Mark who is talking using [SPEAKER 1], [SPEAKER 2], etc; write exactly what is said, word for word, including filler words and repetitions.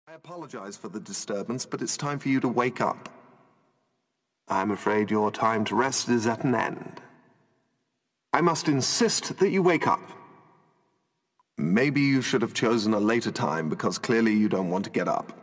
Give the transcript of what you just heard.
[SPEAKER 1] I apologize for the disturbance, but it's time for you to wake up. I'm afraid your time to rest is at an end. I must insist that you wake up. Maybe you should have chosen a later time because clearly you don't want to get up.